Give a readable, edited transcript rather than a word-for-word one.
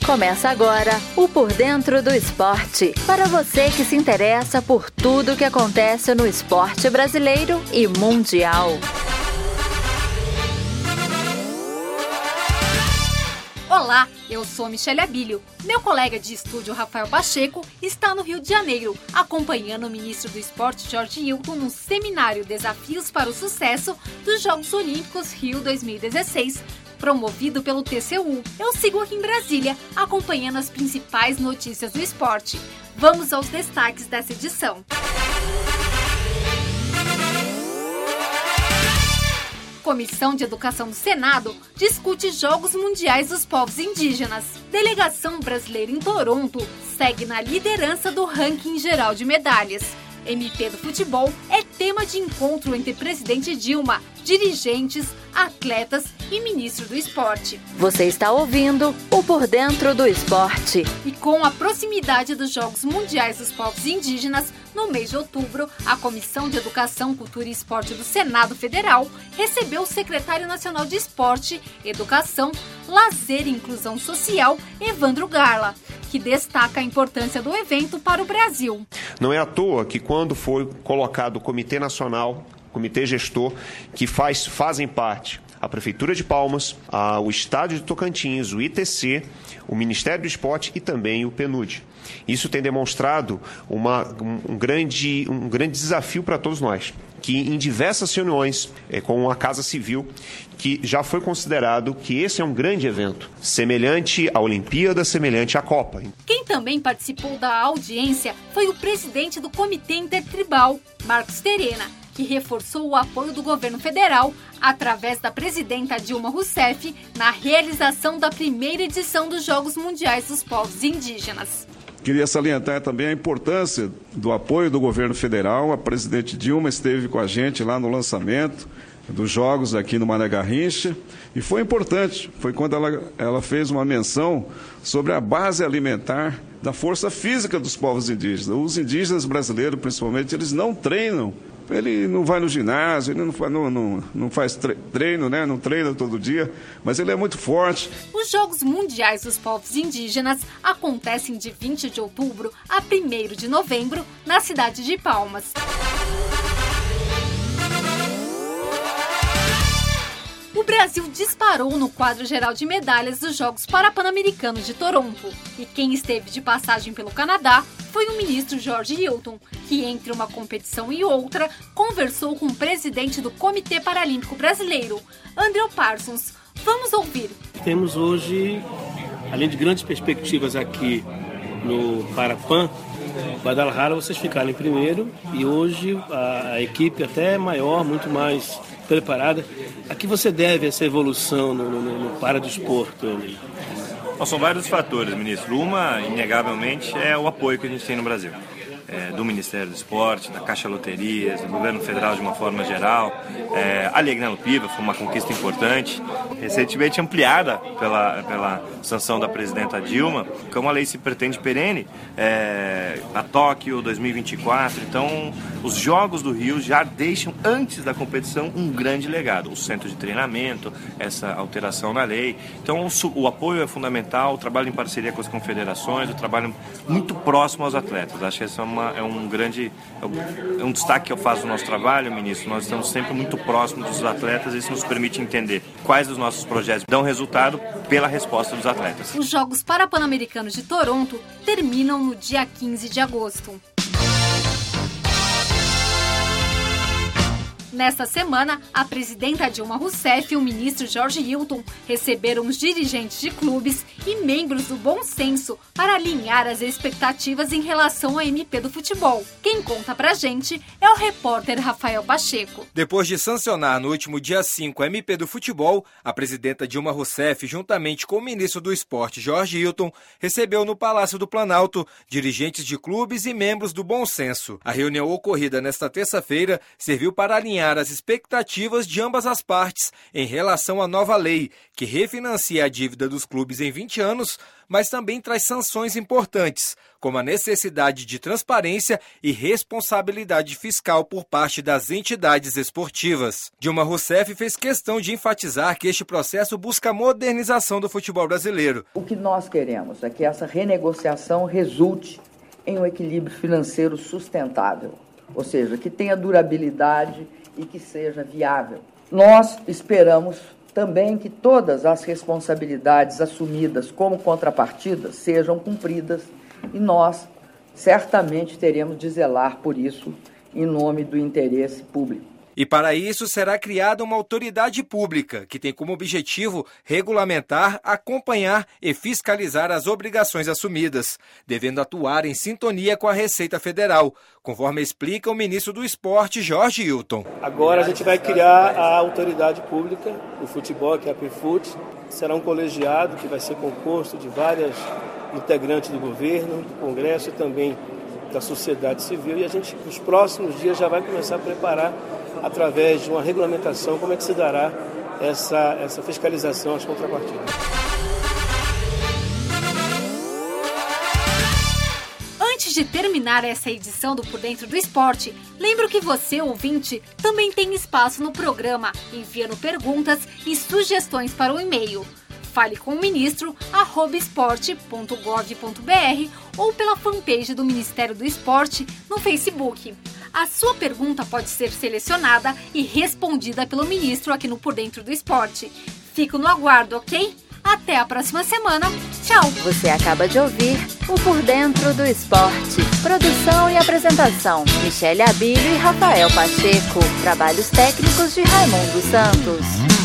Começa agora o Por Dentro do Esporte, para você que se interessa por tudo que acontece no esporte brasileiro e mundial. Olá, eu sou Michele Abílio. Meu colega de estúdio, Rafael Pacheco, está no Rio de Janeiro, acompanhando o ministro do Esporte, Jorge Hilton, no seminário Desafios para o Sucesso dos Jogos Olímpicos Rio 2016, promovido pelo TCU. Eu sigo aqui em Brasília, acompanhando as principais notícias do esporte. Vamos aos destaques dessa edição. Comissão de Educação do Senado discute Jogos Mundiais dos Povos Indígenas. Delegação brasileira em Toronto segue na liderança do ranking geral de medalhas. MP do futebol é tema de encontro entre presidente Dilma, dirigentes, atletas e ministro do esporte. Você está ouvindo o Por Dentro do Esporte. E com a proximidade dos Jogos Mundiais dos Povos Indígenas, no mês de outubro, a Comissão de Educação, Cultura e Esporte do Senado Federal recebeu o secretário nacional de Esporte, Educação, Lazer e Inclusão Social, Evandro Garla, que destaca a importância do evento para o Brasil. Não é à toa que quando foi colocado o Comitê Nacional, Comitê Gestor, que fazem parte a Prefeitura de Palmas, o Estádio de Tocantins, o ITC, o Ministério do Esporte e também o PNUD. Isso tem demonstrado um grande desafio para todos nós, que em diversas reuniões com a Casa Civil, que já foi considerado que esse é um grande evento, semelhante à Olimpíada, semelhante à Copa. Quem também participou da audiência foi o presidente do Comitê Intertribal, Marcos Terena, que reforçou o apoio do governo federal, através da presidenta Dilma Rousseff, na realização da primeira edição dos Jogos Mundiais dos Povos Indígenas. Queria salientar também a importância do apoio do governo federal. A presidente Dilma esteve com a gente lá no lançamento dos Jogos aqui no Mané Garrincha, e foi importante, foi quando ela fez uma menção sobre a base alimentar da força física dos povos indígenas. Os indígenas brasileiros, principalmente, eles não treinam. Ele não vai no ginásio, ele não faz treino, né? Não treina todo dia, mas ele é muito forte. Os Jogos Mundiais dos Povos Indígenas acontecem de 20 de outubro a 1º de novembro, na cidade de Palmas. O Brasil disparou no quadro geral de medalhas dos Jogos Parapan-Americanos de Toronto. E quem esteve de passagem pelo Canadá foi o ministro Jorge Hilton, que entre uma competição e outra conversou com o presidente do Comitê Paralímpico Brasileiro, André Parsons. Vamos ouvir. Temos hoje, além de grandes perspectivas aqui no Parapan, Guadalajara, vocês ficaram em primeiro, e hoje a equipe até é maior, muito mais preparada. A que você deve essa evolução no paradesporto? São vários fatores, ministro. Uma, inegavelmente, é o apoio que a gente tem no Brasil. Do Ministério do Esporte, da Caixa Loterias, do Governo Federal de uma forma geral. A Lei Agnello Piva foi uma conquista importante, recentemente ampliada pela sanção da presidenta Dilma, que uma lei se pretende perene a Tóquio 2024. Então, os Jogos do Rio já deixam, antes da competição, um grande legado. O centro de treinamento, essa alteração na lei. Então, o apoio é fundamental, o trabalho em parceria com as confederações, o trabalho muito próximo aos atletas. Acho que essa é um destaque que eu faço do nosso trabalho, ministro. Nós estamos sempre muito próximos dos atletas, e isso nos permite entender quais dos nossos projetos dão resultado pela resposta dos atletas. Os Jogos Parapan-Americanos de Toronto terminam no dia 15 de agosto. Nesta semana, a presidenta Dilma Rousseff e o ministro Jorge Hilton receberam os dirigentes de clubes e membros do Bom Senso para alinhar as expectativas em relação à MP do futebol. Quem conta pra gente é o repórter Rafael Pacheco. Depois de sancionar no último dia 5 a MP do futebol, a presidenta Dilma Rousseff, juntamente com o ministro do Esporte Jorge Hilton, recebeu no Palácio do Planalto dirigentes de clubes e membros do Bom Senso. A reunião ocorrida nesta terça-feira serviu para alinhar alinhar as expectativas de ambas as partes em relação à nova lei, que refinancia a dívida dos clubes em 20 anos, mas também traz sanções importantes, como a necessidade de transparência e responsabilidade fiscal por parte das entidades esportivas. Dilma Rousseff fez questão de enfatizar que este processo busca a modernização do futebol brasileiro. O que nós queremos é que essa renegociação resulte em um equilíbrio financeiro sustentável, ou seja, que tenha durabilidade e que seja viável. Nós esperamos também que todas as responsabilidades assumidas como contrapartidas sejam cumpridas e nós certamente teremos de zelar por isso em nome do interesse público. E para isso será criada uma autoridade pública que tem como objetivo regulamentar, acompanhar e fiscalizar as obrigações assumidas, devendo atuar em sintonia com a Receita Federal, conforme explica o ministro do Esporte, Jorge Hilton. Agora a gente vai criar a autoridade pública do futebol, que é a PFUT. Será um colegiado que vai ser composto de várias integrantes do governo, do Congresso e também da sociedade civil. E a gente, nos próximos dias, já vai começar a preparar, através de uma regulamentação, como é que se dará essa fiscalização às contrapartidas. Antes de terminar essa edição do Por Dentro do Esporte, lembro que você, ouvinte, também tem espaço no programa, enviando perguntas e sugestões para o e-mail. Fale com o ministro, @esporte.gov.br ou pela fanpage do Ministério do Esporte no Facebook. A sua pergunta pode ser selecionada e respondida pelo ministro aqui no Por Dentro do Esporte. Fico no aguardo, ok? Até a próxima semana. Tchau! Você acaba de ouvir o Por Dentro do Esporte. Produção e apresentação: Michele Abílio e Rafael Pacheco. Trabalhos técnicos de Raimundo Santos.